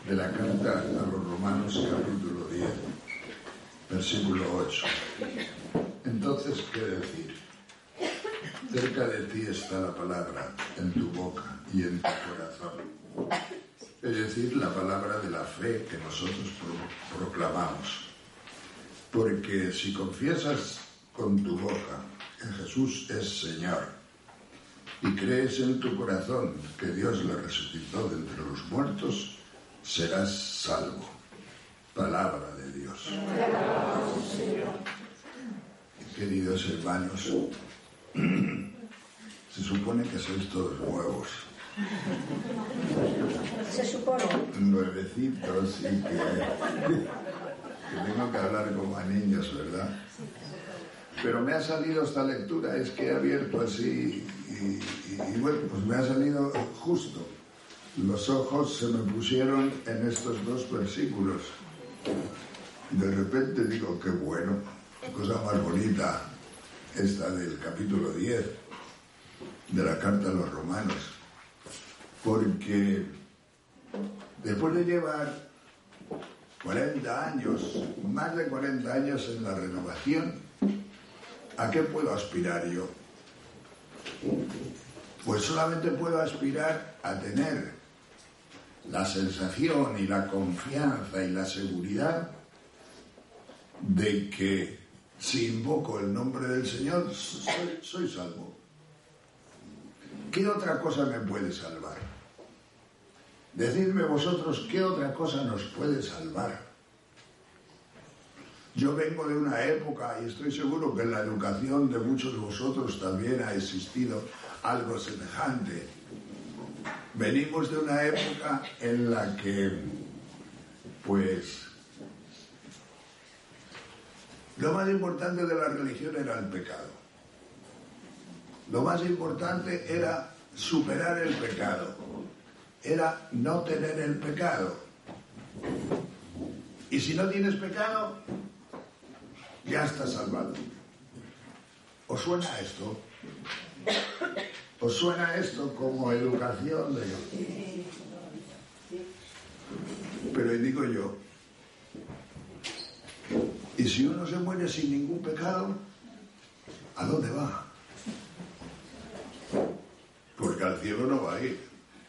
de la carta a los Romanos, capítulo 10, versículo 8. Entonces, ¿qué decir? Cerca de ti está la palabra, en tu boca y en tu corazón. Es decir, la palabra de la fe que nosotros proclamamos. Porque si confiesas con tu boca que Jesús es Señor y crees en tu corazón que Dios le resucitó de entre los muertos, serás salvo. Palabra de Dios. Queridos hermanos, se supone que sois todos nuevos. Se supone. Nuevecitos y que tengo que hablar como a niños, ¿verdad? Pero me ha salido esta lectura, es que he abierto así y bueno, pues me ha salido justo. Los ojos se me pusieron en estos dos versículos. De repente digo, qué bueno, qué cosa más bonita esta del capítulo 10 de la carta a los Romanos. Porque después de llevar 40 años, más de 40 años en la renovación, ¿a qué puedo aspirar yo? Pues solamente puedo aspirar a tener la sensación y la confianza y la seguridad de que si invoco el nombre del Señor, soy salvo. ¿Qué otra cosa me puede salvar? Decidme vosotros, ¿qué otra cosa nos puede salvar? Yo vengo de una época, y estoy seguro que en la educación de muchos de vosotros también ha existido algo semejante. Venimos de una época en la que, pues, lo más importante de la religión era el pecado. Lo más importante era superar el pecado. Era no tener el pecado. Y si no tienes pecado, ya estás salvado. ¿Os suena esto? ¿Os suena esto como educación de...? Pero digo yo, ¿y si uno se muere sin ningún pecado? ¿A dónde va? Porque al cielo no va a ir.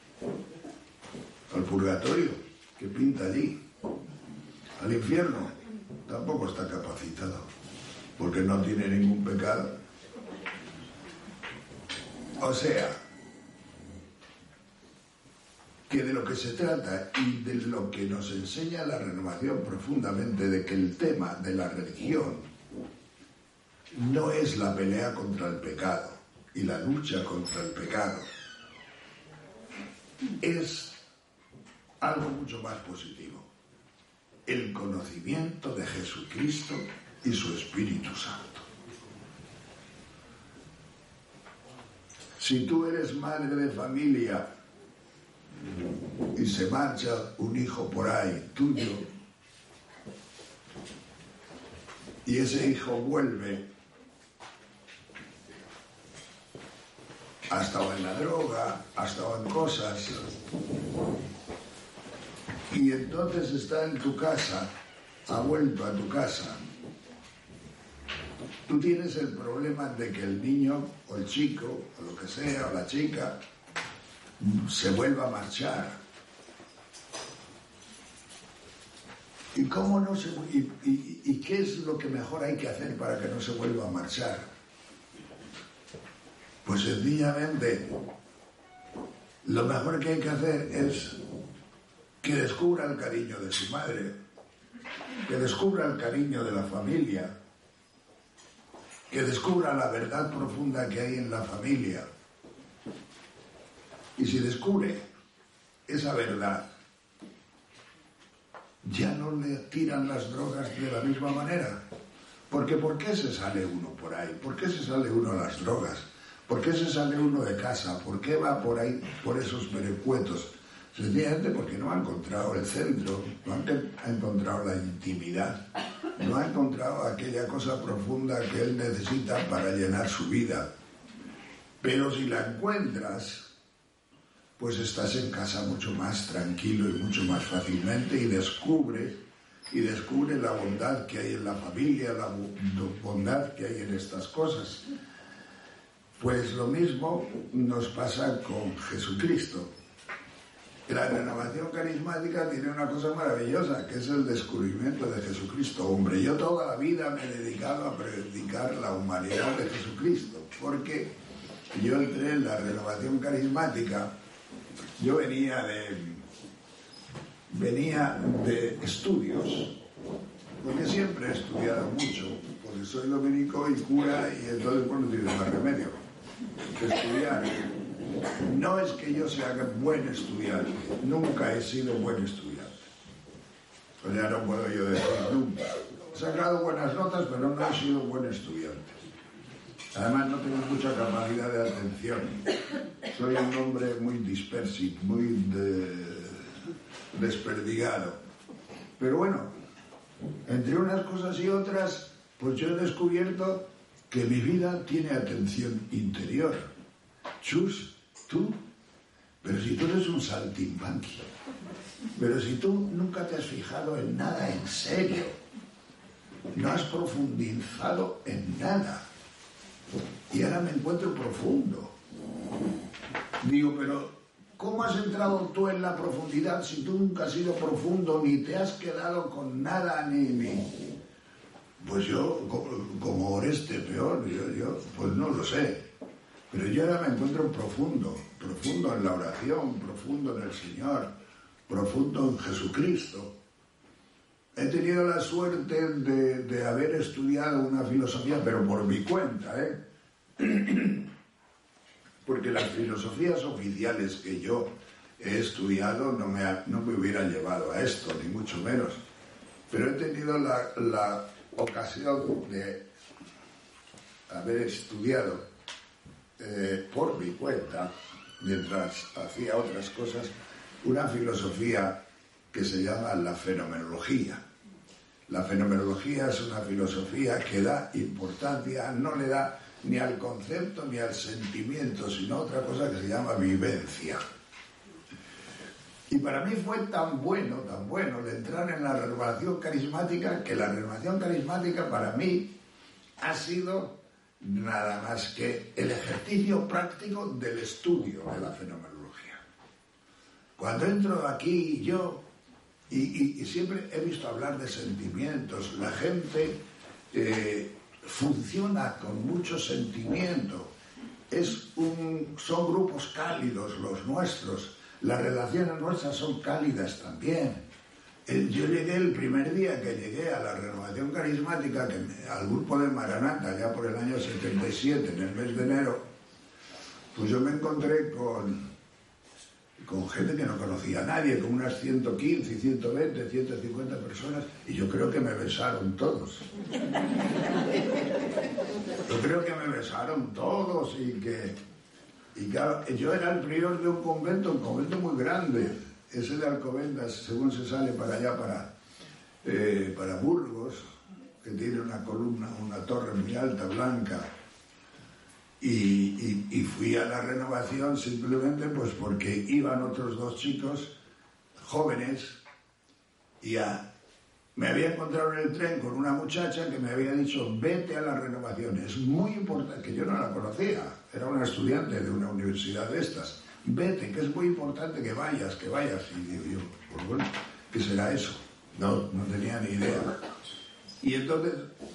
Al purgatorio, que pinta allí. Al infierno, tampoco está capacitado, porque no tiene ningún pecado. O sea, que de lo que se trata y de lo que nos enseña la renovación profundamente, de que el tema de la religión no es la pelea contra el pecado y la lucha contra el pecado, es algo mucho más positivo: el conocimiento de Jesucristo y su Espíritu Santo. Si tú eres madre de familia y se marcha un hijo por ahí tuyo y ese hijo vuelve, ha estado en la droga, ha estado en cosas, y entonces está en tu casa, ha vuelto a tu casa, tú tienes el problema de que el niño o el chico o lo que sea, o la chica, se vuelva a marchar. ¿Y cómo no se y qué es lo que mejor hay que hacer para que no se vuelva a marchar? Pues sencillamente lo mejor que hay que hacer es que descubra el cariño de su madre, que descubra el cariño de la familia, que descubra la verdad profunda que hay en la familia. Y si descubre esa verdad, ya no le tiran las drogas de la misma manera. Porque ¿por qué se sale uno por ahí? ¿Por qué se sale uno a las drogas? ¿Por qué se sale uno de casa? ¿Por qué va por ahí, por esos vericuetos? Sencillamente porque no ha encontrado el centro, no ha encontrado la intimidad, no ha encontrado aquella cosa profunda que él necesita para llenar su vida. Pero si la encuentras, pues estás en casa mucho más tranquilo y mucho más fácilmente y descubres la bondad que hay en la familia, la bondad que hay en estas cosas. Pues lo mismo nos pasa con Jesucristo. La renovación carismática tiene una cosa maravillosa, que es el descubrimiento de Jesucristo. Hombre, yo toda la vida me he dedicado a predicar la humanidad de Jesucristo, porque yo entré en la renovación carismática. Yo venía de estudios, porque siempre he estudiado mucho, porque soy dominico y cura, y entonces no tiene más remedio que estudiar. No es que yo sea buen estudiante, nunca he sido buen estudiante. O sea, no puedo yo decir nunca. He sacado buenas notas, pero no he sido buen estudiante. Además no tengo mucha capacidad de atención. Soy un hombre muy disperso, muy desperdigado. Pero bueno, entre unas cosas y otras, pues yo he descubierto que mi vida tiene atención interior. Chus, tú, pero si tú eres un saltimbanqui, pero si tú nunca te has fijado en nada en serio, no has profundizado en nada, y ahora me encuentro profundo. Digo, pero ¿cómo has entrado tú en la profundidad si tú nunca has sido profundo, ni te has quedado con nada, ni... Pues yo, como Oreste peor, yo pues no lo sé. Pero yo ahora me encuentro profundo en la oración, profundo en el Señor, profundo en Jesucristo. He tenido la suerte de haber estudiado una filosofía, pero por mi cuenta, porque las filosofías oficiales que yo he estudiado no me hubieran llevado a esto, ni mucho menos. Pero he tenido la ocasión de haber estudiado por mi cuenta, mientras hacía otras cosas, una filosofía que se llama la fenomenología. La fenomenología es una filosofía que da importancia, no le da ni al concepto ni al sentimiento, sino otra cosa que se llama vivencia. Y para mí fue tan bueno de entrar en la renovación carismática, que la renovación carismática para mí ha sido nada más que el ejercicio práctico del estudio de la fenomenología. Cuando entro aquí yo, y siempre he visto hablar de sentimientos, la gente funciona con mucho sentimiento, son grupos cálidos los nuestros, las relaciones nuestras son cálidas también. Yo llegué el primer día que llegué a la renovación carismática, al grupo de Maranata, ya por el año 77, en el mes de enero, pues yo me encontré con gente que no conocía a nadie, con unas 115, 120, 150 personas, y yo creo que me besaron todos. Y claro, yo era el prior de un convento muy grande, ese de Alcobendas, según se sale para allá, para Burgos, que tiene una columna, una torre muy alta, blanca, y fui a la renovación simplemente pues porque iban otros dos chicos jóvenes, y me había encontrado en el tren con una muchacha que me había dicho: vete a la renovación, es muy importante, que yo no la conocía, era una estudiante de una universidad de estas. Vete, que es muy importante que vayas. Y digo yo, pues bueno, ¿qué será eso? No tenía ni idea. Y entonces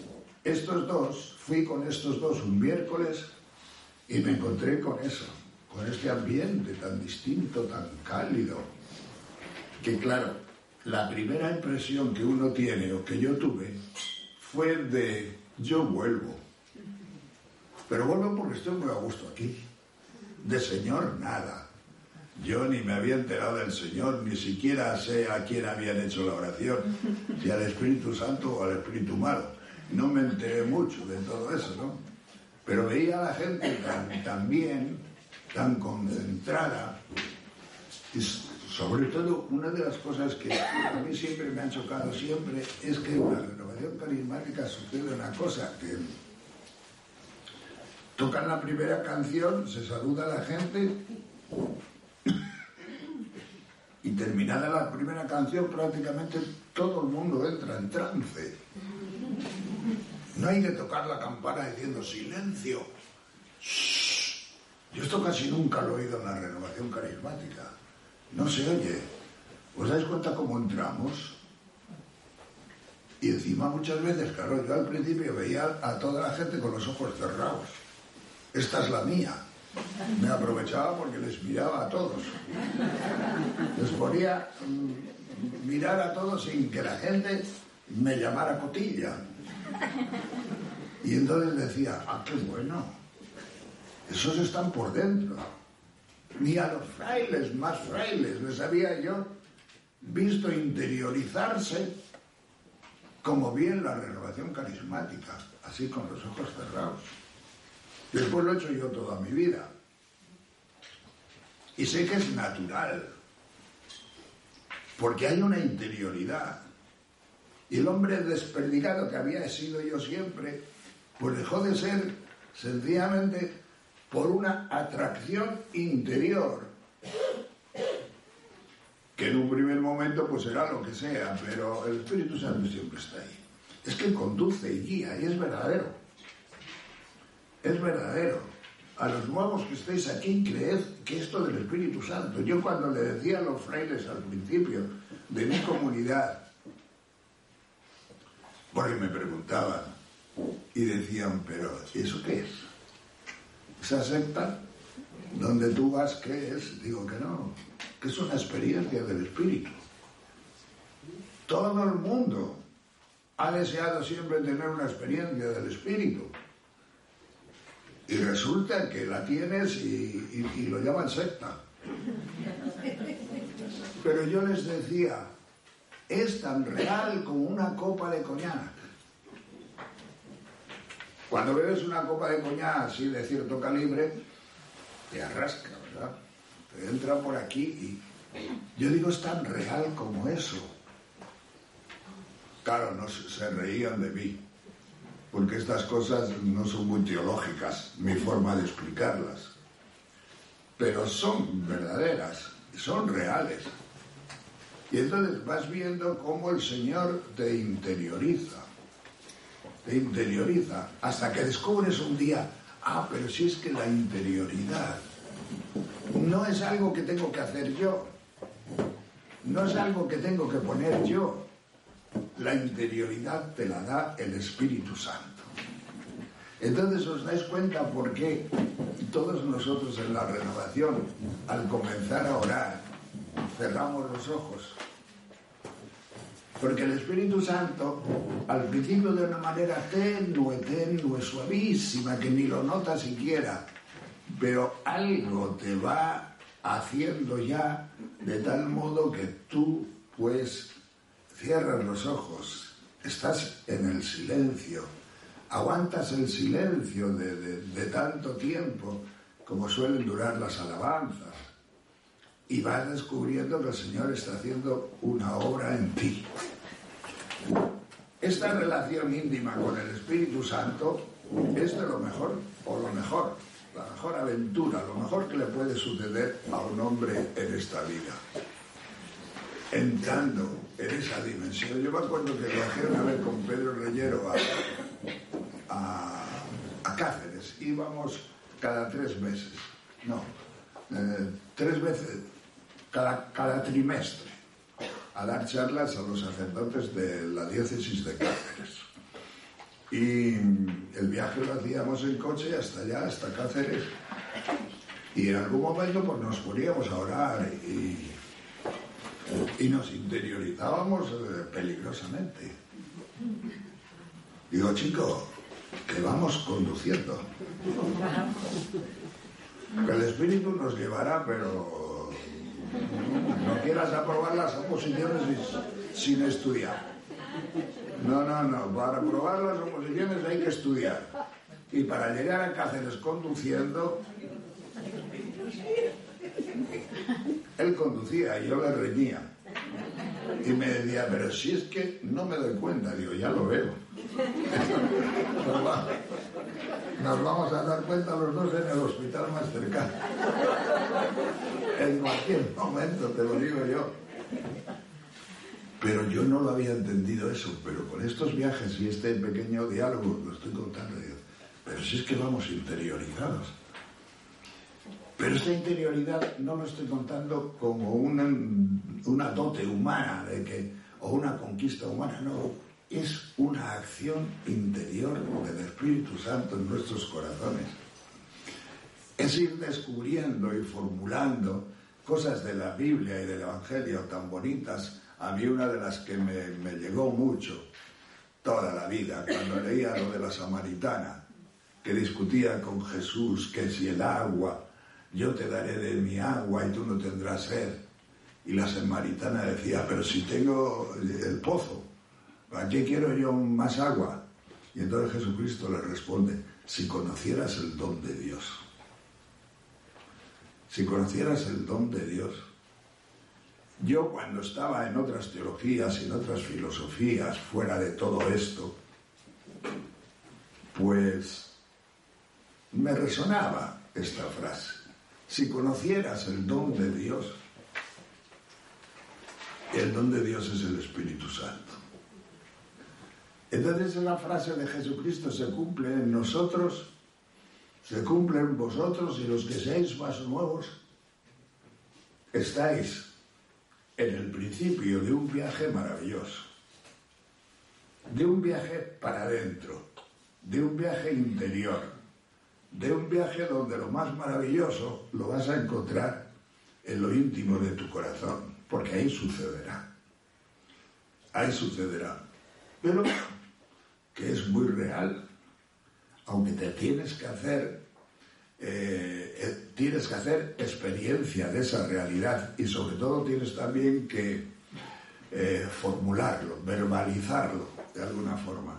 fui con estos dos un miércoles y me encontré con eso, con este ambiente tan distinto, tan cálido, que claro, la primera impresión que uno tiene, o que yo tuve, fue de: yo vuelvo. Pero vuelvo porque estoy muy a gusto aquí. De Señor, nada. Yo ni me había enterado del Señor, ni siquiera sé a quién habían hecho la oración, si al Espíritu Santo o al Espíritu Malo. No me enteré mucho de todo eso, ¿no? Pero veía a la gente tan bien, tan concentrada. Y sobre todo, una de las cosas que a mí siempre me han chocado siempre es que en la renovación carismática sucede una cosa, que tocan la primera canción, se saluda a la gente Y terminada la primera canción, prácticamente todo el mundo entra en trance. No hay que tocar la campana diciendo silencio. Shh. Yo esto casi nunca lo he oído en la renovación carismática. No se oye. ¿Os dais cuenta cómo entramos? Y encima muchas veces, claro, yo al principio veía a toda la gente con los ojos cerrados. Esta es la mía. Me aprovechaba porque les miraba a todos. Les ponía mirar a todos sin que la gente me llamara cotilla. Y entonces decía, qué bueno. Esos están por dentro. Ni a los frailes, más frailes, les había yo visto interiorizarse como bien la renovación carismática, así con los ojos cerrados. Después lo he hecho yo toda mi vida. Y sé que es natural, porque hay una interioridad. Y el hombre desperdigado que había sido yo siempre, pues dejó de ser sencillamente por una atracción interior, que en un primer momento pues será lo que sea, pero el Espíritu Santo siempre está ahí. Es que conduce y guía, y es verdadero. Es verdadero. A los nuevos que estéis aquí, creed que esto del Espíritu Santo. Yo cuando le decía a los frailes al principio de mi comunidad, porque me preguntaban y decían, pero ¿eso qué es? ¿Esa secta donde tú vas qué es? Digo que no, que es una experiencia del Espíritu. Todo el mundo ha deseado siempre tener una experiencia del Espíritu. Y resulta que la tienes y lo llaman secta. Pero yo les decía, es tan real como una copa de coñac. Cuando bebes una copa de coñac así de cierto calibre, te arrasca, ¿verdad? Te entra por aquí y yo digo, es tan real como eso. Claro, no se reían de mí, porque estas cosas no son muy teológicas, mi forma de explicarlas, pero son verdaderas, son reales. Y entonces vas viendo cómo el Señor te interioriza, hasta que descubres un día, pero si es que la interioridad no es algo que tengo que hacer yo, no es algo que tengo que poner yo. La interioridad te la da el Espíritu Santo. Entonces os dais cuenta por qué todos nosotros en la renovación, al comenzar a orar, cerramos los ojos. Porque el Espíritu Santo, al principio de una manera tenue, suavísima, que ni lo notas siquiera, pero algo te va haciendo ya de tal modo que tú, pues, cierras los ojos, estás en el silencio, aguantas el silencio de tanto tiempo como suelen durar las alabanzas, y vas descubriendo que el Señor está haciendo una obra en ti. Esta relación íntima con el Espíritu Santo es de lo mejor, la mejor aventura, lo mejor que le puede suceder a un hombre en esta vida. Entrando en esa dimensión. Yo me acuerdo que viajé una vez con Pedro Reyero a Cáceres. Íbamos cada 3 meses. No, 3 veces cada trimestre a dar charlas a los sacerdotes de la diócesis de Cáceres. Y el viaje lo hacíamos en coche hasta allá, hasta Cáceres. Y en algún momento pues nos poníamos a orar y nos interiorizábamos peligrosamente. Digo, chico, que vamos conduciendo. Que el Espíritu nos llevará, pero no quieras aprobar las oposiciones sin estudiar. No, para aprobar las oposiciones hay que estudiar. Y para llegar a Cáceres conduciendo, él conducía y yo le reñía. Y me decía, pero si es que no me doy cuenta. Digo, ya lo veo. Nos vamos a dar cuenta los dos en el hospital más cercano. En cualquier momento, te lo digo yo. Pero yo no lo había entendido eso, pero con estos viajes y este pequeño diálogo lo estoy contando, digo, pero si es que vamos interiorizados. Pero esta interioridad no lo estoy contando como una dote humana o una conquista humana, no, es una acción interior del Espíritu Santo en nuestros corazones. Es ir descubriendo y formulando cosas de la Biblia y del Evangelio tan bonitas. A mí una de las que me llegó mucho toda la vida, cuando leía lo de la samaritana, que discutía con Jesús que si el agua, yo te daré de mi agua y tú no tendrás sed. Y la samaritana decía, pero si tengo el pozo, ¿para qué quiero yo más agua? Y entonces Jesucristo le responde, si conocieras el don de Dios. Si conocieras el don de Dios. Yo cuando estaba en otras teologías y en otras filosofías fuera de todo esto, pues me resonaba esta frase. Si conocieras el don de Dios es el Espíritu Santo. Entonces la frase de Jesucristo se cumple en nosotros, se cumple en vosotros, y los que seáis más nuevos estáis en el principio de un viaje maravilloso, de un viaje para adentro, de un viaje interior, de un viaje donde lo más maravilloso lo vas a encontrar en lo íntimo de tu corazón, porque ahí sucederá, pero que es muy real, aunque te tienes que hacer experiencia de esa realidad, y sobre todo tienes también que formularlo, verbalizarlo de alguna forma.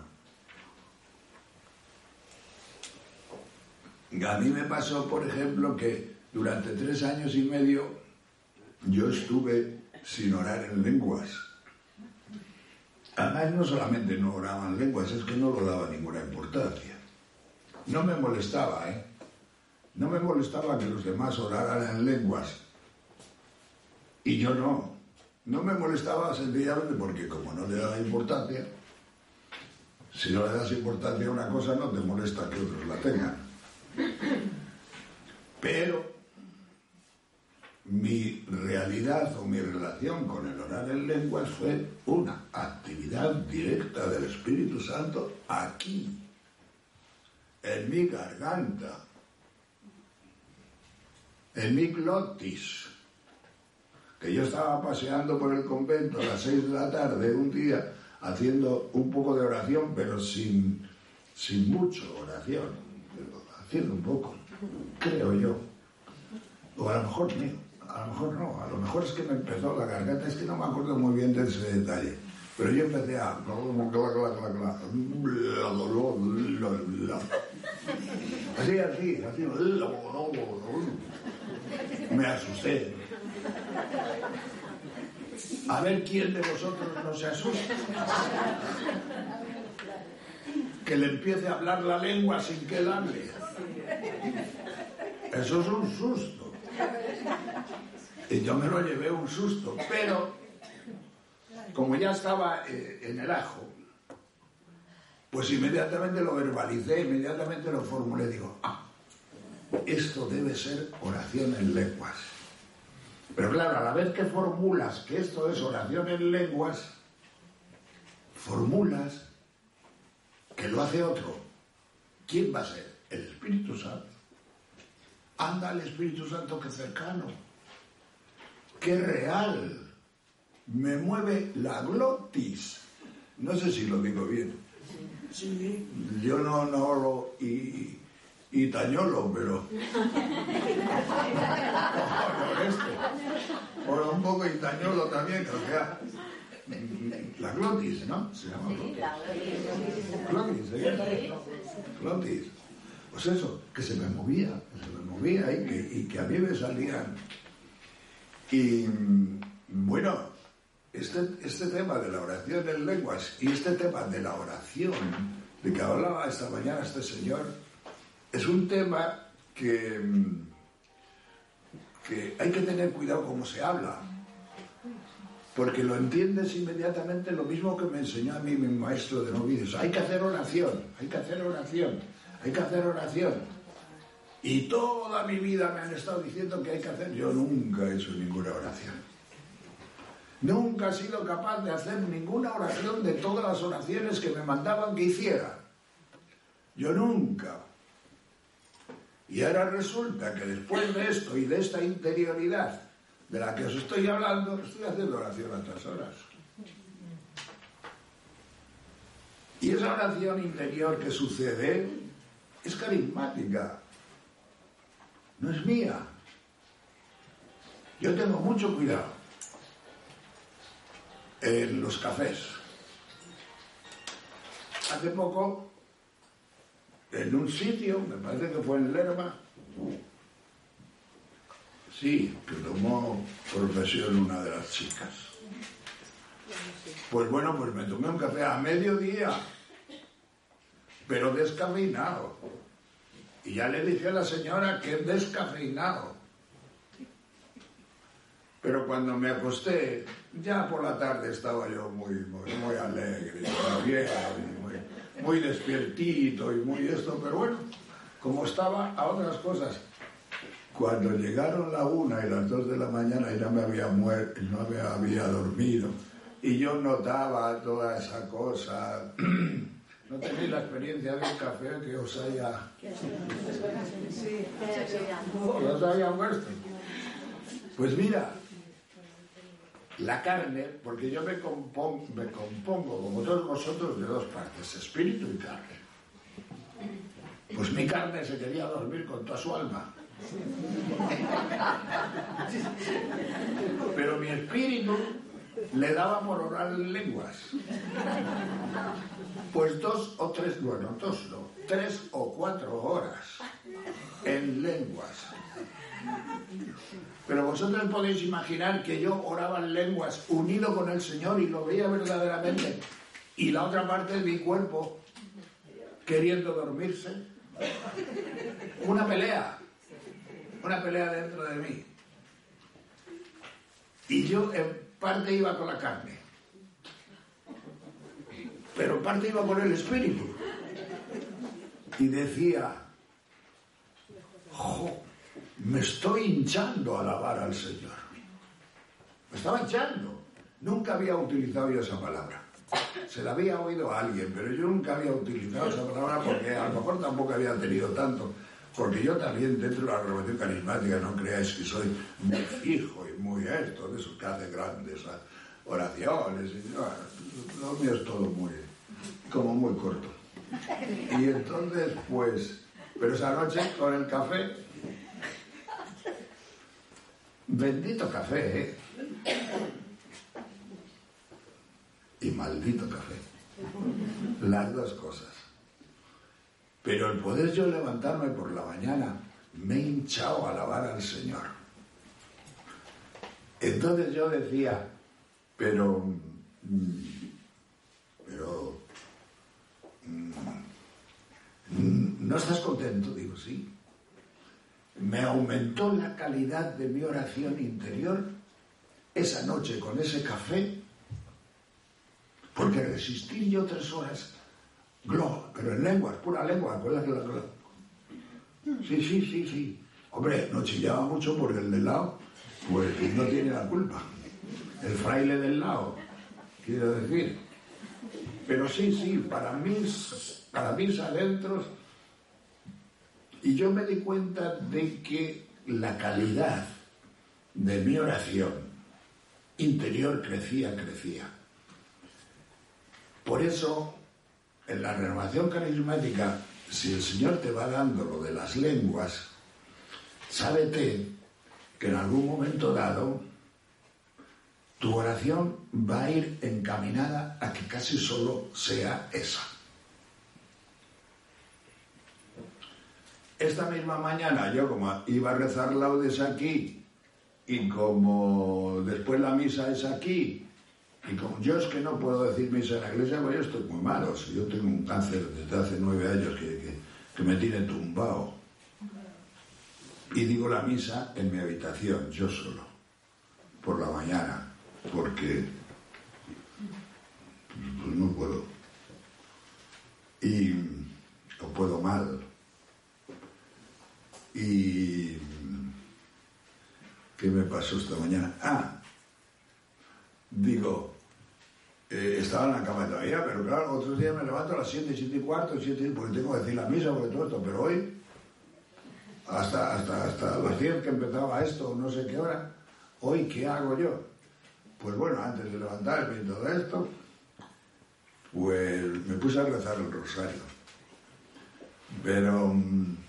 A mí me pasó, por ejemplo, que durante 3 años y medio yo estuve sin orar en lenguas. Además, no solamente no oraba en lenguas, es que no lo daba ninguna importancia. No me molestaba, No me molestaba que los demás oraran en lenguas y yo no. No me molestaba sencillamente porque como no le daba importancia, si no le das importancia a una cosa no te molesta que otros la tengan. Pero mi realidad o mi relación con el orar en lenguas fue una actividad directa del Espíritu Santo aquí, en mi garganta, en mi glotis, que yo estaba paseando por el convento a las 6 de la tarde un día haciendo un poco de oración, pero sin mucho oración, haciendo un poco, creo yo, o a lo mejor no, a lo mejor es que me empezó la garganta, es que no me acuerdo muy bien de ese detalle, pero yo empecé a así, me asusté. A ver quién de vosotros no se asusta. Que le empiece a hablar la lengua sin que él hable. Eso es un susto. Y yo me lo llevé un susto, pero como ya estaba en el ajo, pues inmediatamente lo verbalicé, inmediatamente lo formulé, digo, esto debe ser oración en lenguas. Pero claro, a la vez que formulas que esto es oración en lenguas, formulas que lo hace otro. ¿Quién va a ser? El Espíritu Santo. Anda el Espíritu Santo, qué cercano, qué real. Me mueve la glotis. No sé si lo digo bien. Sí. Yo no lo itañolo, pero o un poco itañolo también, o sea, la glotis, ¿no? Se llama glotis. Glotis. Pues eso, que se me movía y que a mí me salían. Y bueno, este tema de la oración en lenguas y este tema de la oración de que hablaba esta mañana este señor es un tema que que hay que tener cuidado cómo se habla, porque lo entiendes inmediatamente, lo mismo que me enseñó a mí mi maestro de novicios. Hay que hacer oración, hay que hacer oración, hay que hacer oración. Y toda mi vida me han estado diciendo que hay que hacer. Yo nunca he hecho ninguna oración. Nunca he sido capaz de hacer ninguna oración de todas las oraciones que me mandaban que hiciera. Yo nunca. Y ahora resulta que después de esto y de esta interioridad de la que os estoy hablando, estoy haciendo oración a estas horas. Y esa oración interior que sucede es carismática, no es mía. Yo tengo mucho cuidado en los cafés. Hace poco, en un sitio, me parece que fue en Lerma, sí, que tomó profesión una de las chicas. Pues bueno, pues me tomé un café a mediodía, pero descafeinado. Y ya le dije a la señora que descafeinado. Pero cuando me acosté, ya por la tarde estaba yo muy alegre, muy despiertito y muy esto, pero bueno, como estaba a otras cosas. Cuando llegaron la 1 y las 2 de la mañana ya me había muerto, no me había dormido, y yo notaba toda esa cosa. ¿No tenéis la experiencia del café que os haya... Sí, os haya muerto? Pues mira, la carne, porque yo me compongo, como todos vosotros, de 2 partes, espíritu y carne. Pues mi carne se quería dormir con toda su alma. Pero mi espíritu le daba por orar en lenguas. Pues 2 o 3, bueno, 2 no, 3 o 4 horas en lenguas. Pero vosotros podéis imaginar que yo oraba en lenguas unido con el Señor y lo veía verdaderamente, y la otra parte de mi cuerpo queriendo dormirse. Una pelea dentro de mí. Y yo en parte iba con la carne, pero en parte iba con el espíritu. Y decía, me estoy hinchando a alabar al Señor. Me estaba hinchando. Nunca había utilizado yo esa palabra. Se la había oído a alguien, pero yo nunca había utilizado esa palabra, porque a lo mejor tampoco había tenido tanto. Porque yo también, dentro de la renovación carismática, no creáis que soy muy fijo y muy esto, de esos que hacen grandes oraciones. Y, lo mío es todo muy corto. Y entonces, pues, pero esa noche con el café, bendito café, ¿eh? Y maldito café. Las 2 cosas. Pero el poder yo levantarme por la mañana, me he hinchado a alabar al Señor. Entonces yo decía, pero ¿no estás contento? Digo, sí. Me aumentó la calidad de mi oración interior esa noche con ese café, porque resistir yo 3 horas, pero en lenguas, pura lengua, Sí. Hombre, no chillaba mucho porque el del lado, pues no tiene la culpa. El fraile del lado, quiero decir. Pero sí, para mis adentros. Y yo me di cuenta de que la calidad de mi oración interior crecía. Por eso, en la renovación carismática, si el Señor te va dando lo de las lenguas, sábete que en algún momento dado tu oración va a ir encaminada a que casi solo sea esa. Esta misma mañana yo, como iba a rezar laudes aquí, y como después la misa es aquí, y como yo es que no puedo decir misa en la iglesia, pues yo estoy muy malo. Yo tengo un cáncer desde hace 9 años que me tiene tumbado. Y digo la misa en mi habitación, yo solo, por la mañana, porque pues no puedo. Y o puedo mal. Y ¿qué me pasó esta mañana? Digo, estaba en la cama todavía, pero claro, otros días me levanto a las 7, 7 y cuarto, 7, porque tengo que decir la misa, porque todo esto, pero hoy, hasta las 10 que empezaba esto, no sé qué hora, hoy, ¿qué hago yo? Pues bueno, antes de levantarme y todo esto, pues me puse a rezar el rosario. Pero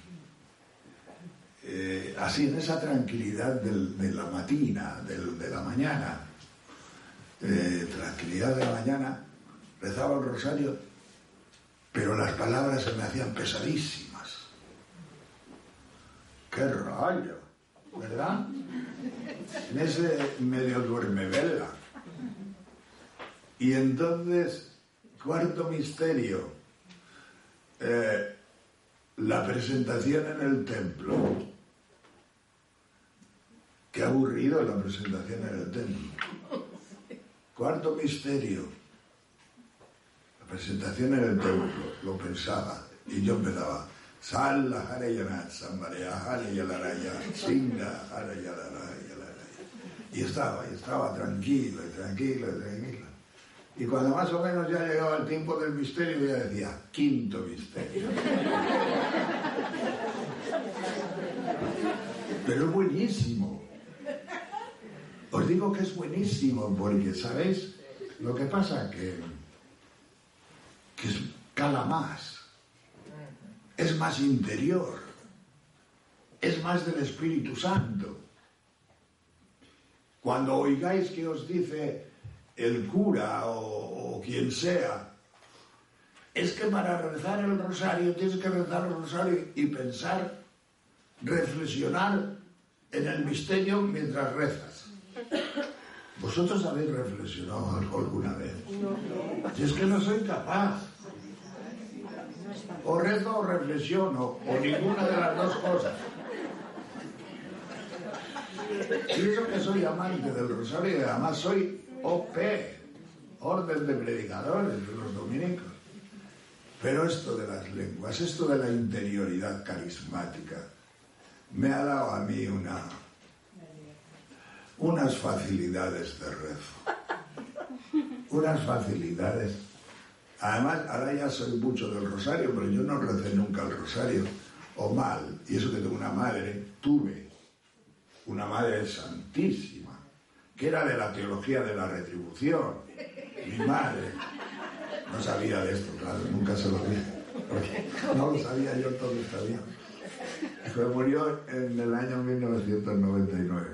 así, en esa tranquilidad de la matina, de la mañana, tranquilidad de la mañana, rezaba el rosario, pero las palabras se me hacían pesadísimas. ¡Qué rayo! ¿Verdad? En ese medio duermevela. Y entonces, cuarto misterio, la presentación en el templo. Qué aburrido la presentación en el templo. Cuarto misterio, la presentación en el templo. Lo pensaba y yo empezaba. Salla Harayanat, Sambarea Harayalaraya, Singa Harayalaraya. Y estaba tranquilo. Y cuando más o menos ya llegaba el tiempo del misterio, ya decía, quinto misterio. Pero es buenísimo. Os digo que es buenísimo, porque, ¿sabéis? Lo que pasa que cala más, es más interior, es más del Espíritu Santo. Cuando oigáis que os dice el cura o quien sea, es que para rezar el rosario tienes que rezar el rosario y pensar, reflexionar en el misterio mientras rezas. ¿Vosotros habéis reflexionado alguna vez? No. Si es que no soy capaz. O rezo o reflexiono, o ninguna de las dos cosas. Y eso que soy amante del rosario, y además soy OP, Orden de Predicadores de los Dominicos. Pero esto de las lenguas, esto de la interioridad carismática, me ha dado a mí unas facilidades de rezo. Unas facilidades. Además, ahora ya soy mucho del rosario, pero yo no recé nunca el rosario, o mal. Y eso que tengo tuve una madre santísima, que era de la teología de la retribución. Mi madre no sabía de esto, claro, nunca se lo dije, porque no lo sabía yo todo esta vida. Se murió en el año 1999,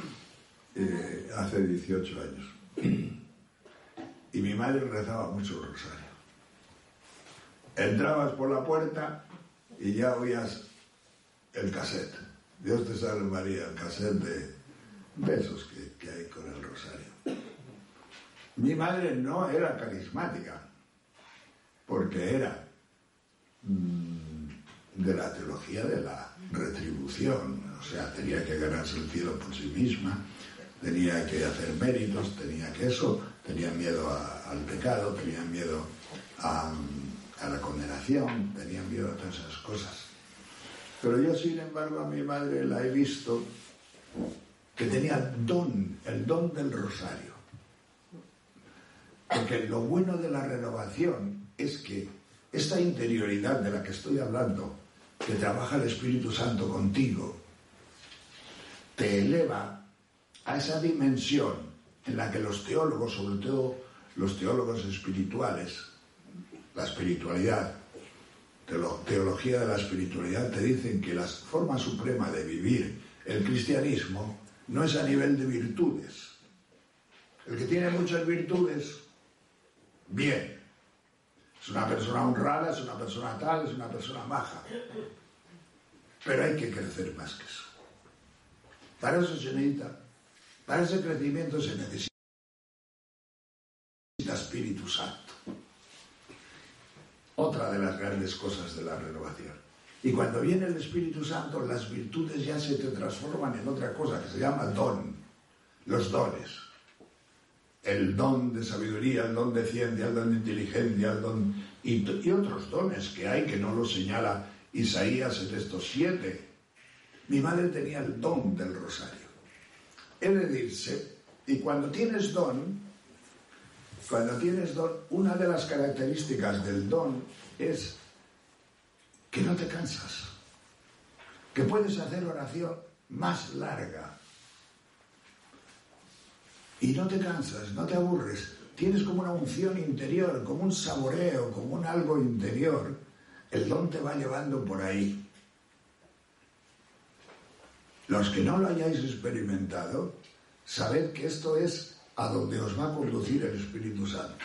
hace 18 años. Y mi madre rezaba mucho el rosario. Entrabas por la puerta y ya oías el cassette. Dios te salve María, el cassette de besos que hay con el rosario. Mi madre no era carismática, porque era de la teología de la retribución. O sea, tenía que ganarse el cielo por sí misma, tenía que hacer méritos, tenía que eso, tenía miedo al pecado, tenía miedo a la condenación, tenía miedo a todas esas cosas. Pero yo, sin embargo, a mi madre la he visto que tenía el don del rosario. Porque lo bueno de la renovación es que esta interioridad de la que estoy hablando, que trabaja el Espíritu Santo contigo, te eleva a esa dimensión en la que los teólogos, sobre todo los teólogos espirituales, la espiritualidad, teología de la espiritualidad, te dicen que la forma suprema de vivir el cristianismo no es a nivel de virtudes. El que tiene muchas virtudes, bien, es una persona honrada, es una persona tal, es una persona maja, pero hay que crecer más que eso. Para eso se necesita, para ese crecimiento se necesita Espíritu Santo. Otra de las grandes cosas de la renovación. Y cuando viene el Espíritu Santo, las virtudes ya se te transforman en otra cosa que se llama don. Los dones. El don de sabiduría, el don de ciencia, el don de inteligencia, el don... y otros dones que hay que no los señala Isaías en estos 7. Mi madre tenía el don del rosario. He de decirse, y cuando tienes don, una de las características del don es que no te cansas, que puedes hacer oración más larga y no te cansas, no te aburres, tienes como una unción interior, como un saboreo, como un algo interior. El don te va llevando por ahí. Los que no lo hayáis experimentado, sabed que esto es a donde os va a conducir el Espíritu Santo.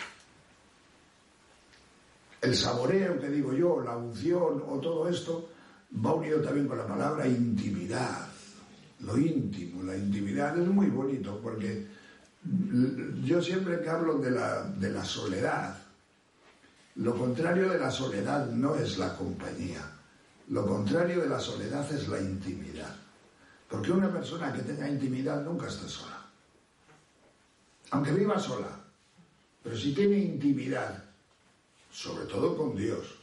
El saboreo que digo yo, la unción o todo esto, va unido también con la palabra intimidad. Lo íntimo, la intimidad es muy bonito, porque yo siempre que hablo de la soledad, lo contrario de la soledad no es la compañía, lo contrario de la soledad es la intimidad. Porque una persona que tenga intimidad nunca está sola. Aunque viva sola, pero si tiene intimidad, sobre todo con Dios,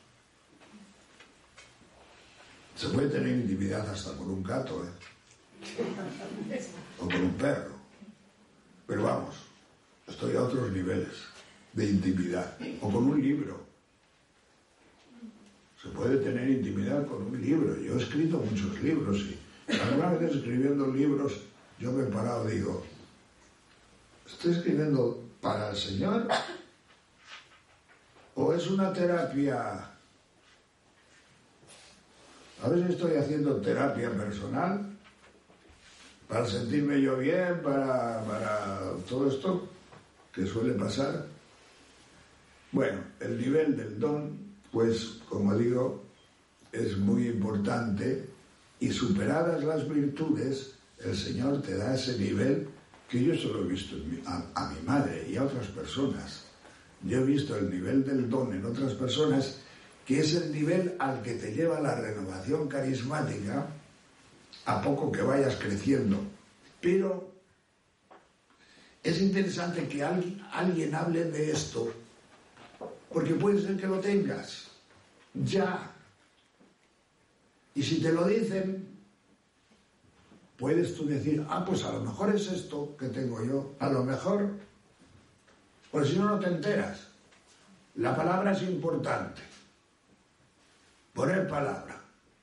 se puede tener intimidad hasta con un gato, o con un perro. Pero vamos, estoy a otros niveles de intimidad, o con un libro. Se puede tener intimidad con un libro. Yo he escrito muchos libros y algunas veces escribiendo libros yo me he parado y digo, ¿estoy escribiendo para el Señor? ¿O es una terapia? A veces estoy haciendo terapia personal para sentirme yo bien, para todo esto que suele pasar. Bueno, el nivel del don, pues como digo, es muy importante, y superadas las virtudes, el Señor te da ese nivel que yo solo he visto a mi madre y a otras personas. Yo he visto el nivel del don en otras personas, que es el nivel al que te lleva la renovación carismática a poco que vayas creciendo. Pero es interesante que alguien hable de esto, porque puede ser que lo tengas ya. Y si te lo dicen, puedes tú decir, pues a lo mejor es esto que tengo yo, a lo mejor, pues si no, no te enteras. La palabra es importante. Poner palabra.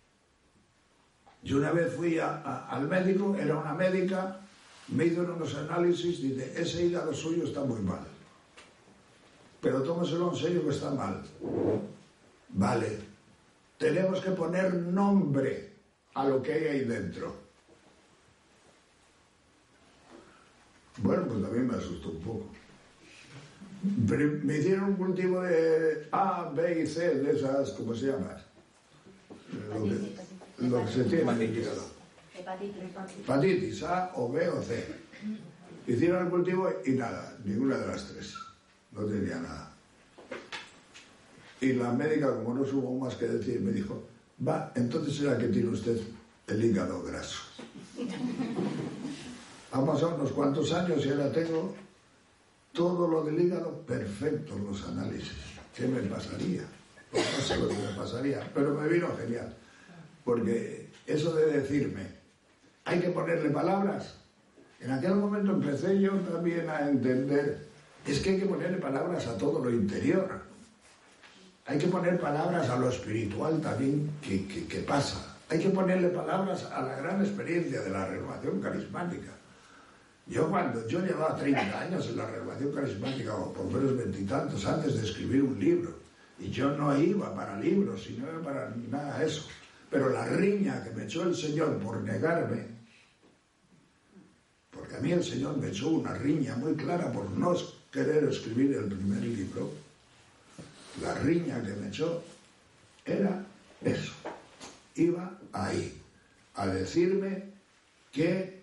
Yo una vez fui al médico, era una médica, me hizo unos análisis, dice, ese hígado suyo está muy mal, pero tómeselo en serio que está mal. Vale, tenemos que poner nombre a lo que hay ahí dentro. Bueno, pues también me asustó un poco. Pero me hicieron un cultivo de A, B y C, de esas, ¿cómo se llama? Lo que se tiene en el hígado. Hepatitis A o B o C. Hicieron el cultivo y nada, ninguna de las tres. No tenía nada. Y la médica, como no supo más que decir, me dijo, entonces será que tiene usted el hígado graso. Han pasado unos cuantos años y ahora tengo todo lo del hígado perfecto en los análisis. ¿Qué me pasaría? Pues no sé lo que me pasaría, pero me vino genial. Porque eso de decirme, hay que ponerle palabras. En aquel momento empecé yo también a entender, es que hay que ponerle palabras a todo lo interior. Hay que poner palabras a lo espiritual también que pasa. Hay que ponerle palabras a la gran experiencia de la renovación carismática. Cuando yo llevaba 30 años en la renovación carismática, o por lo menos 20 y tantos, antes de escribir un libro, y yo no iba para libros, sino iba para nada de eso. Pero la riña que me echó el Señor por negarme, porque a mí el Señor me echó una riña muy clara por no querer escribir el primer libro, la riña que me echó era eso. Iba ahí, a decirme que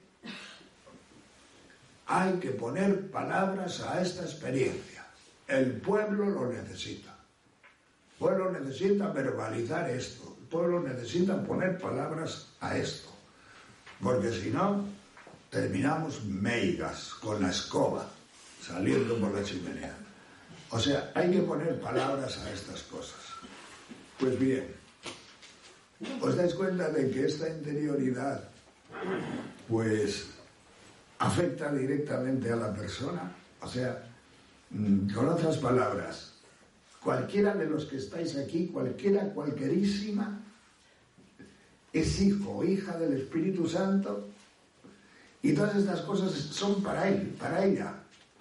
hay que poner palabras a esta experiencia. El pueblo lo necesita. El pueblo necesita verbalizar esto. pueblos necesitan poner palabras a esto, porque si no, terminamos meigas con la escoba saliendo por la chimenea. O sea, hay que poner palabras a estas cosas. Pues bien, ¿os dais cuenta de que esta interioridad pues afecta directamente a la persona? O sea, con otras palabras, cualquiera de los que estáis aquí, cualquierísima, es hijo o hija del Espíritu Santo, y todas estas cosas son para él, para ella.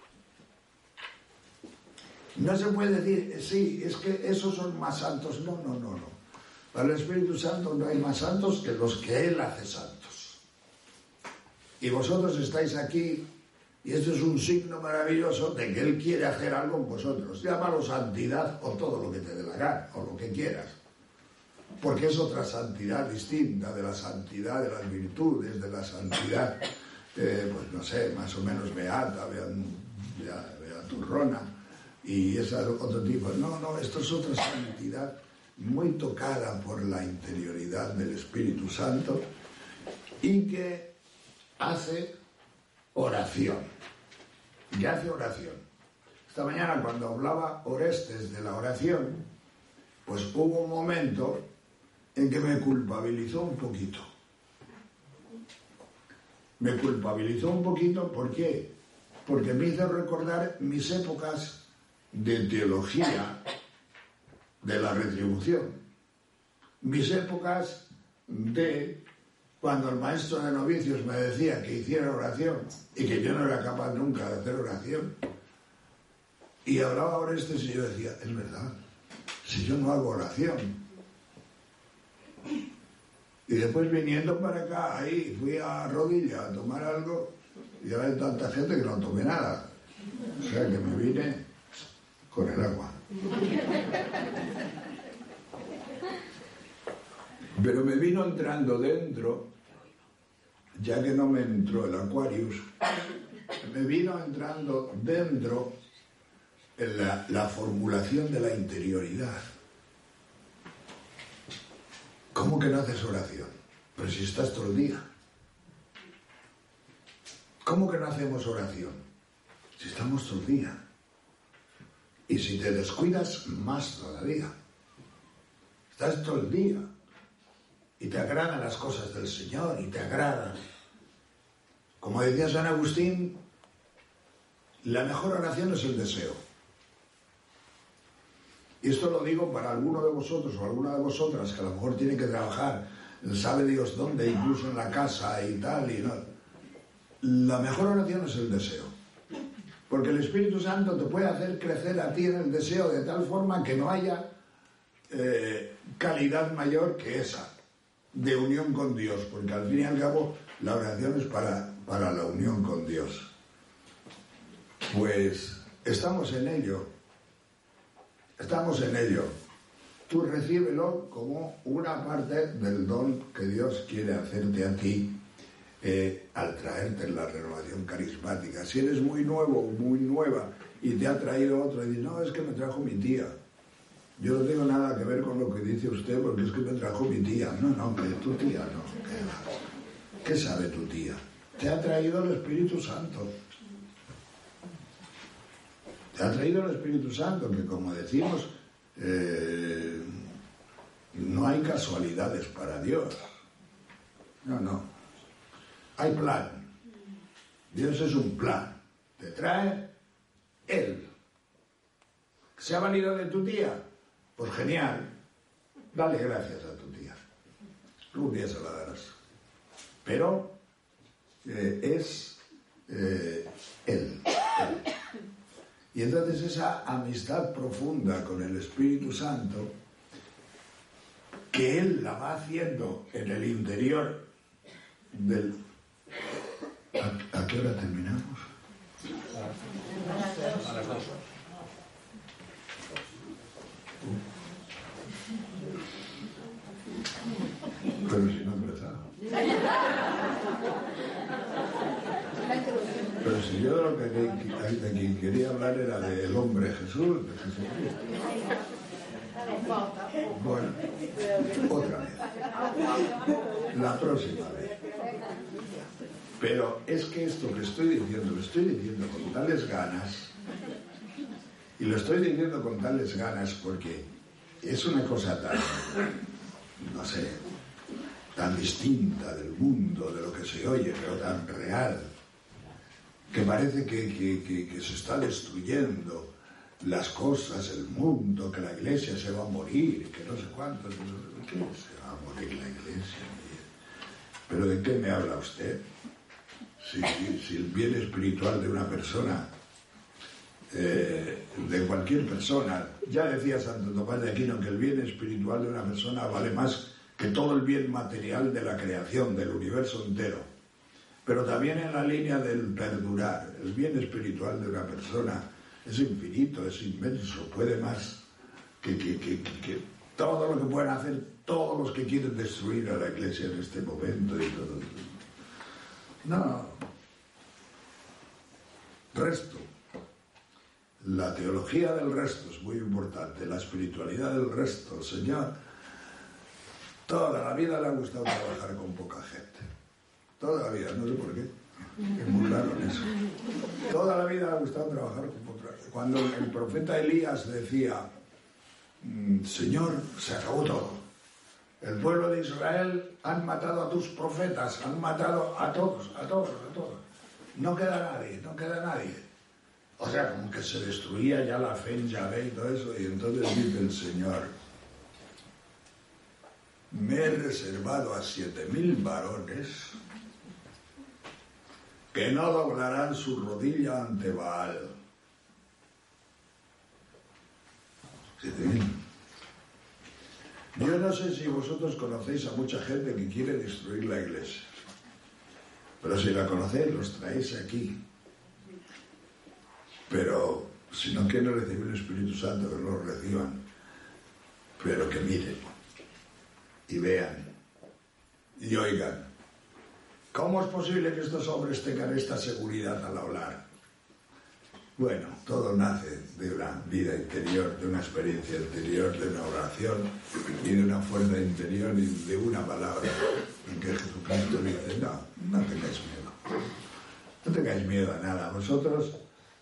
No se puede decir, sí, es que esos son más santos. No. Para el Espíritu Santo no hay más santos que los que Él hace santos. Y vosotros estáis aquí, y esto es un signo maravilloso de que Él quiere hacer algo en vosotros. Llámalo santidad o todo lo que te dé la gana, o lo que quieras. Porque es otra santidad distinta de la santidad de las virtudes, de la santidad, pues no sé, más o menos beata, beaturrona, y esa otro tipo. No, esto es otra santidad muy tocada por la interioridad del Espíritu Santo y que hace oración. Y hace oración. Esta mañana, cuando hablaba Orestes de la oración, pues hubo un momento en que me culpabilizó un poquito. Me culpabilizó un poquito, ¿por qué? Porque me hizo recordar mis épocas de teología de la retribución, mis épocas de cuando el maestro de novicios me decía que hiciera oración y que yo no era capaz nunca de hacer oración, y hablaba Orestes y yo decía, es verdad, si yo no hago oración. Y después viniendo para acá, ahí fui a Rodilla a tomar algo y ahora hay tanta gente que no tomé nada, o sea que me vine con el agua. Pero me vino entrando dentro, ya que no me entró el Aquarius, me vino entrando dentro en la formulación de la interioridad. ¿Cómo que no haces oración? Pero si estás todo el día. ¿Cómo que no hacemos oración? Si estamos todo el día. Y si te descuidas, más todavía. Estás todo el día. Y te agradan las cosas del Señor, y te agradan. Como decía San Agustín, la mejor oración es el deseo. Y esto lo digo para alguno de vosotros o alguna de vosotras que a lo mejor tiene que trabajar, sabe Dios dónde, incluso en la casa y tal, y no. La mejor oración es el deseo. Porque el Espíritu Santo te puede hacer crecer a ti en el deseo de tal forma que no haya calidad mayor que esa de unión con Dios, porque al fin y al cabo la oración es para la unión con Dios. Pues estamos en ello. Tú recíbelo como una parte del don que Dios quiere hacerte a ti al traerte en la renovación carismática. Si eres muy nuevo o muy nueva y te ha traído otro y dices, no, es que me trajo mi tía. Yo no tengo nada que ver con lo que dice usted porque es que me trajo mi tía. No, que tu tía no. ¿Qué sabe tu tía? Te ha traído el Espíritu Santo. Te ha traído el Espíritu Santo, que como decimos, no hay casualidades para Dios. No. Hay plan. Dios es un plan. Te trae Él. ¿Se ha valido de tu tía? Pues genial. Dale gracias a tu tía. Un día se la darás. Pero es Él. Y entonces esa amistad profunda con el Espíritu Santo, que Él la va haciendo en el interior del... ¿A qué hora terminamos? A las 2. Pero si no he empezado. Pero si yo de quien quería hablar era del hombre Jesús, de Jesucristo. Bueno, otra vez. La próxima vez. Pero es que esto que estoy diciendo, lo estoy diciendo con tales ganas, y lo estoy diciendo con tales ganas porque es una cosa tan, no sé, tan distinta del mundo, de lo que se oye, pero tan real, que parece que se está destruyendo las cosas, el mundo, que la iglesia se va a morir, que no sé cuánto. ¿Qué se va a morir la iglesia? ¿Pero de qué me habla usted? Si el bien espiritual de una persona, de cualquier persona, ya decía Santo Tomás de Aquino que el bien espiritual de una persona vale más que todo el bien material de la creación, del universo entero. Pero también en la línea del perdurar, el bien espiritual de una persona es infinito, es inmenso, puede más que todo lo que pueden hacer todos los que quieren destruir a la iglesia en este momento y todo. No. Resto. La teología del resto es muy importante, la espiritualidad del resto. El Señor toda la vida le ha gustado trabajar con poca gente. Toda la vida, no sé por qué. Es muy raro en eso. Toda la vida le ha gustado trabajar con poca gente. Cuando el profeta Elías decía, Señor, se acabó todo. El pueblo de Israel han matado a tus profetas, han matado a todos. No queda nadie. O sea, como que se destruía ya la fe en Yahvé y todo eso. Y entonces dice el Señor, me he reservado a 7,000 varones que no doblarán su rodilla ante Baal. 7,000. Yo no sé si vosotros conocéis a mucha gente que quiere destruir la iglesia, pero si la conocéis, los traéis aquí. Pero si no quieren recibir el Espíritu Santo, que lo reciban, pero que miren y vean y oigan. ¿Cómo es posible que estos hombres tengan esta seguridad al hablar? Bueno, todo nace de una vida interior, de una experiencia interior, de una oración y de una fuerza interior y de una palabra en que Jesucristo dice, no tengáis miedo. No tengáis miedo a nada. Vosotros,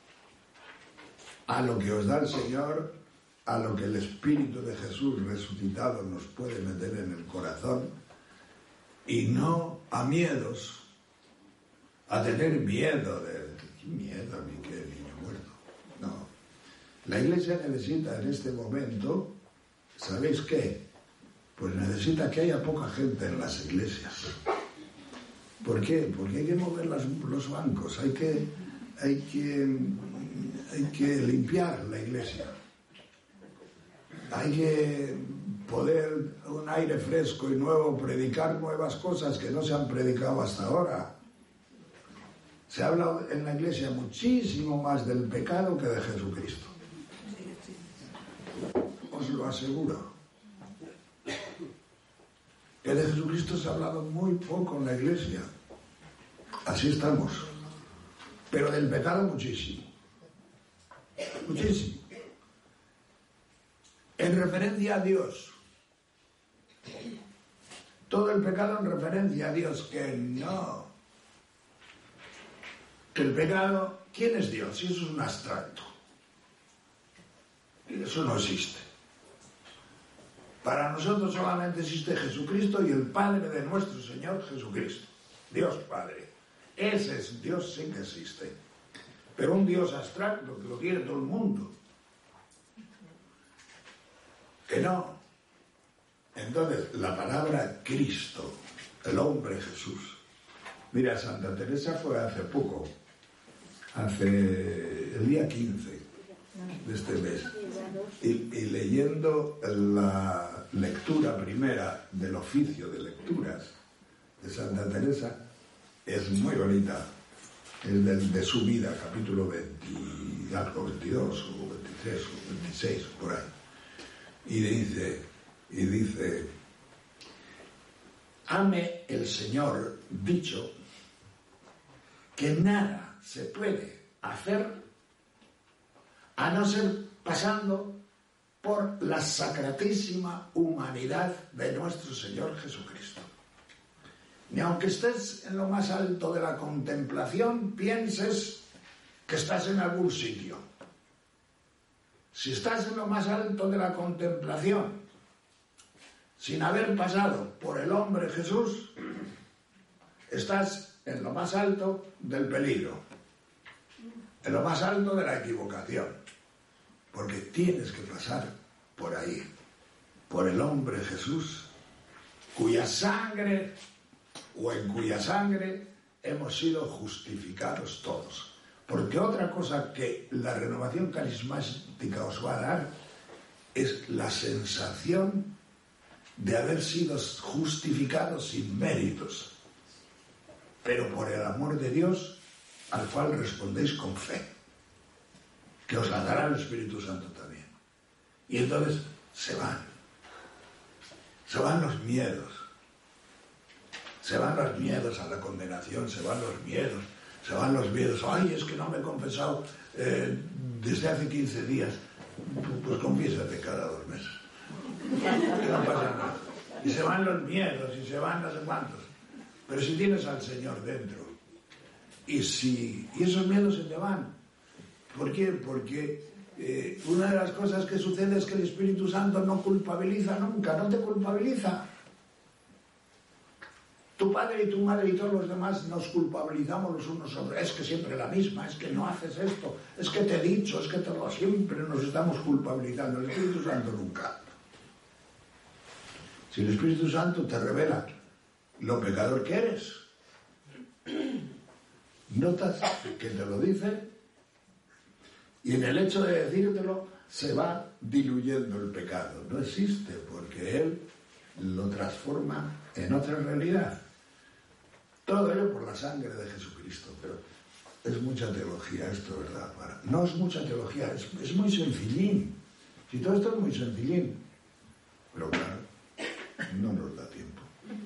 a lo que os da el Señor, a lo que el Espíritu de Jesús resucitado nos puede meter en el corazón, y no a miedos, a tener miedo de... ¿Qué miedo a mí que niño muerto? No. La iglesia necesita en este momento, ¿sabéis qué? Pues necesita que haya poca gente en las iglesias. ¿Por qué? Porque hay que mover los bancos, hay que limpiar la iglesia. Hay que poder, un aire fresco y nuevo, predicar nuevas cosas que no se han predicado hasta ahora. Se habla en la iglesia muchísimo más del pecado que de Jesucristo. Os lo aseguro. Que de Jesucristo se ha hablado muy poco en la iglesia. Así estamos. Pero del pecado muchísimo. Muchísimo. En referencia a Dios. Todo el pecado en referencia a Dios, que no. Que el pecado, ¿quién es Dios? Si eso es un abstracto. Eso no existe. Para nosotros solamente existe Jesucristo y el Padre de nuestro Señor Jesucristo. Dios Padre. Ese es Dios, sí que existe. Pero un Dios abstracto que lo quiere todo el mundo. Que no. Entonces, la palabra Cristo, el hombre Jesús. Mira, Santa Teresa fue hace poco, el día 15 de este mes, y leyendo la lectura primera del oficio de lecturas de Santa Teresa, es muy bonita. Es de su vida, capítulo 22 o 23 o 26, por ahí. Y dice, ame el Señor dicho que nada se puede hacer a no ser pasando por la sacratísima humanidad de nuestro Señor Jesucristo. Ni aunque estés en lo más alto de la contemplación, pienses que estás en algún sitio. Si estás en lo más alto de la contemplación, sin haber pasado por el hombre Jesús, estás en lo más alto del peligro, en lo más alto de la equivocación, porque tienes que pasar por ahí, por el hombre Jesús, cuya sangre o en cuya sangre hemos sido justificados todos. Porque otra cosa que la renovación carismática os va a dar es la sensación de haber sido justificados sin méritos, pero por el amor de Dios al cual respondéis con fe, que os la dará el Espíritu Santo también. Y entonces se van los miedos, se van los miedos a la condenación, se van los miedos, ay, es que no me he confesado desde hace 15 días, pues confiésate cada 2 meses, que no pasa nada. Y se van los miedos, y se van no sé cuántos, pero si tienes al Señor dentro, y esos miedos se te van. ¿Por qué? Porque una de las cosas que sucede es que el Espíritu Santo no culpabiliza nunca, no te culpabiliza. Tu padre y tu madre y todos los demás nos culpabilizamos los unos a otros. Es que siempre la misma, es que no haces esto, es que te he dicho, es que todo, siempre nos estamos culpabilizando. El Espíritu Santo nunca. Si el Espíritu Santo te revela lo pecador que eres, notas que te lo dice, y en el hecho de decírtelo se va diluyendo el pecado. No existe, porque Él lo transforma en otra realidad. Todo ello por la sangre de Jesucristo. Pero es mucha teología esto, ¿verdad? No es mucha teología, es muy sencillín. Si todo esto es muy sencillín, pero claro, no nos da tiempo.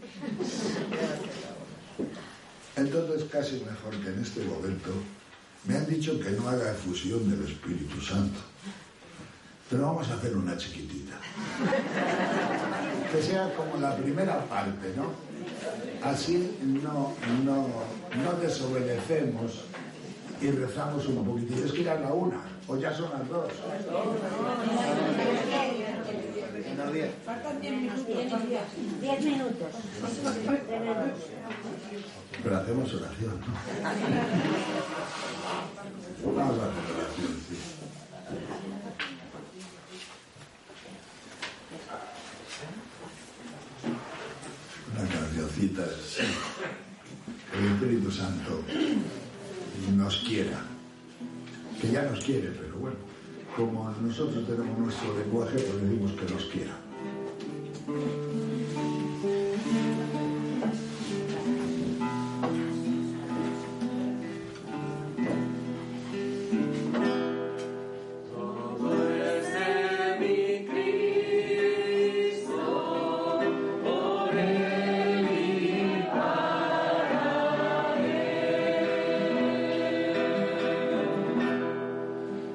Entonces casi mejor que en este momento me han dicho que no haga efusión del Espíritu Santo, pero vamos a hacer una chiquitita, que sea como la primera parte, ¿no? Así no desobedecemos y rezamos un poquitito. Es que era la 1 o ya son las 2. Unos 10. Faltan 10 minutos. 10 minutos. Pero hacemos oración, ¿no? Vamos a hacer oración, sí. Una cancioncita. El Espíritu Santo nos quiera. Que ya nos quiere, pero bueno. Como nosotros tenemos nuestro lenguaje, pues decimos que nos quiera.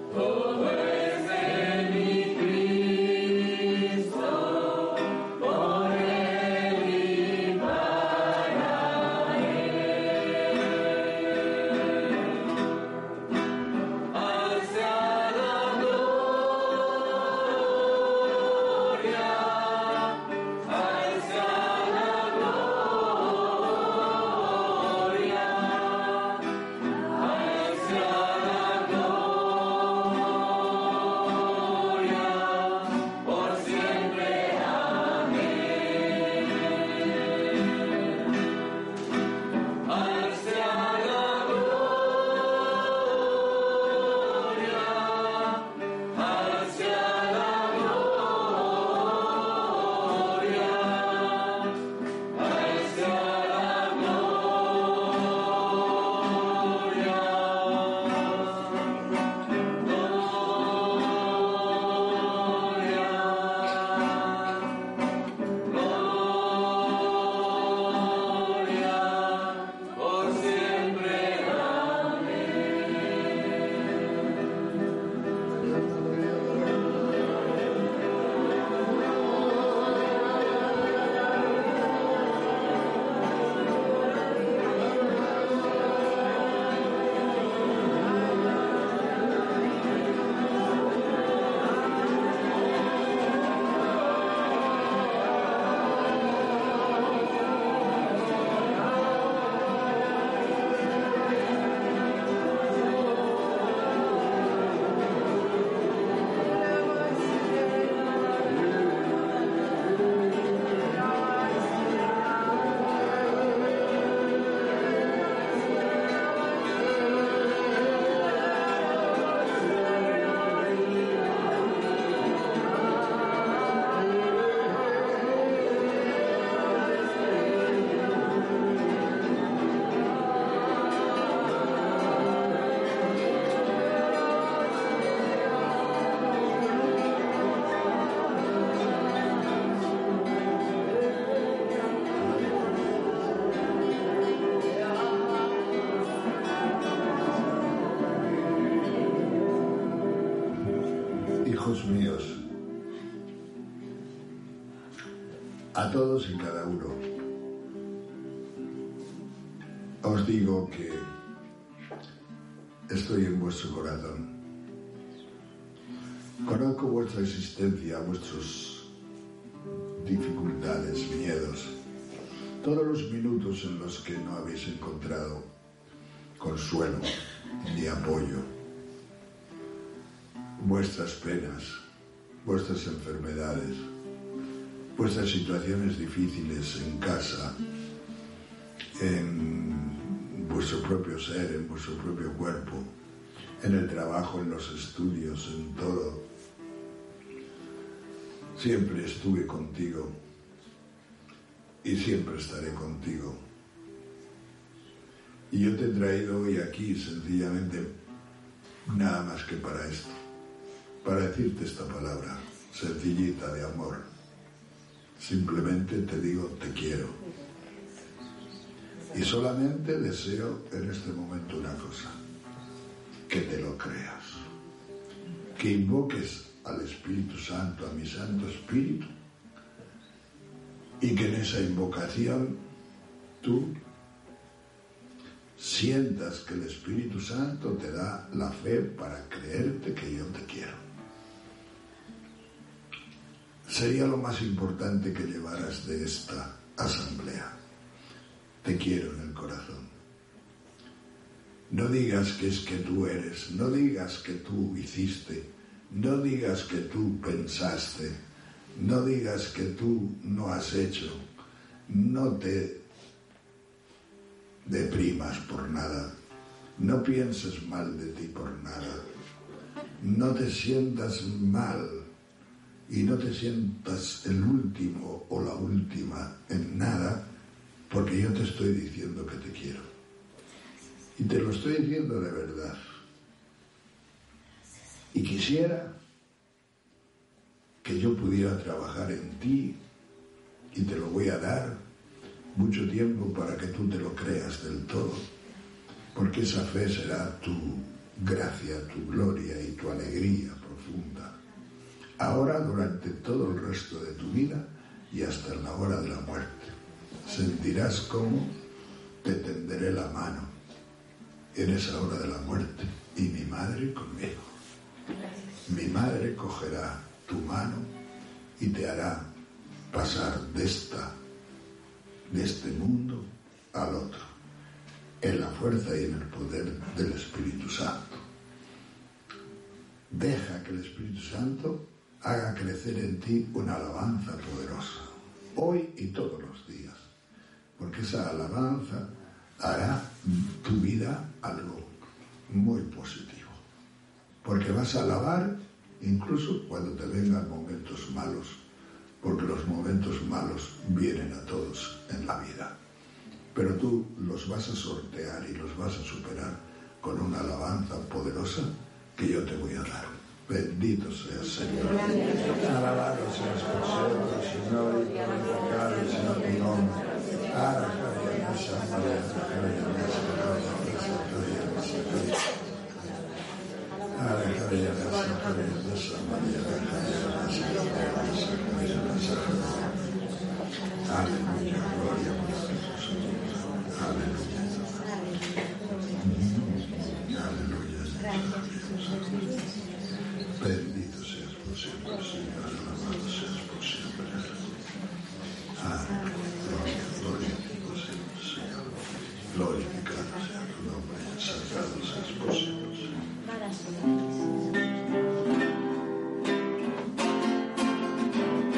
Oh Hijos míos, a todos y cada uno, os digo que estoy en vuestro corazón. Conozco vuestra existencia, vuestras dificultades, miedos, todos los minutos en los que no habéis encontrado consuelo ni apoyo, vuestras penas, vuestras enfermedades, vuestras situaciones difíciles en casa, en vuestro propio ser, en vuestro propio cuerpo, en el trabajo, en los estudios, en todo. Siempre estuve contigo y siempre estaré contigo. Y yo te he traído hoy aquí sencillamente nada más que para esto, para decirte esta palabra sencillita de amor. Simplemente te digo, te quiero. Y solamente deseo en este momento una cosa, que te lo creas, que invoques al Espíritu Santo, a mi Santo Espíritu, y que en esa invocación tú sientas que el Espíritu Santo te da la fe para creerte que yo te quiero. Sería lo más importante que llevaras de esta asamblea. Te quiero en el corazón. No digas que es que tú eres, no digas que tú hiciste, no digas que tú pensaste, no digas que tú no has hecho, no te deprimas por nada, no pienses mal de ti por nada, no te sientas mal y no te sientas el último o la última en nada, porque yo te estoy diciendo que te quiero. Y te lo estoy diciendo de verdad. Y quisiera que yo pudiera trabajar en ti, y te lo voy a dar mucho tiempo para que tú te lo creas del todo, porque esa fe será tu gracia, tu gloria y tu alegría profunda. Ahora, durante todo el resto de tu vida y hasta en la hora de la muerte, sentirás cómo te tenderé la mano en esa hora de la muerte, y mi madre conmigo. Mi madre cogerá tu mano y te hará pasar de este mundo al otro, en la fuerza y en el poder del Espíritu Santo. Deja que el Espíritu Santo haga crecer en ti una alabanza poderosa, hoy y todos los días, porque esa alabanza hará tu vida algo muy positivo, porque vas a alabar incluso cuando te vengan momentos malos, porque los momentos malos vienen a todos en la vida, pero tú los vas a sortear y los vas a superar con una alabanza poderosa que yo te voy a dar. Bendito seas, Señor. Alabado seas por siempre, Señor, y glorificado sea tu nombre. Aleluya, gloria a Jesús. Aleluya. Aleluya. Bendito seas por siempre, Señor. Alabado seas por siempre. Aleluya. Gloria a ti, Señor. Glorificado sea tu nombre. Sagrado seas por siempre, Señor.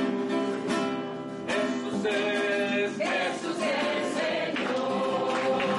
Jesús es Señor.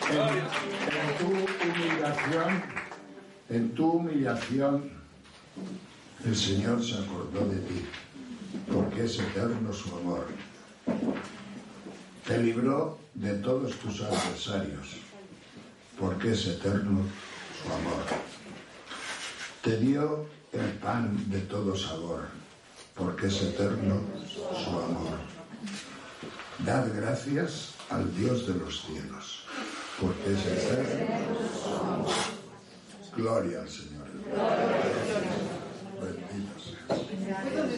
En tu humillación, el Señor se acordó de ti, porque es eterno su amor. Te libró de todos tus adversarios, porque es eterno su amor. Te dio el pan de todo sabor, porque es eterno su amor. Dad gracias al Dios de los cielos, porque es eterno su amor. Gloria al Señor.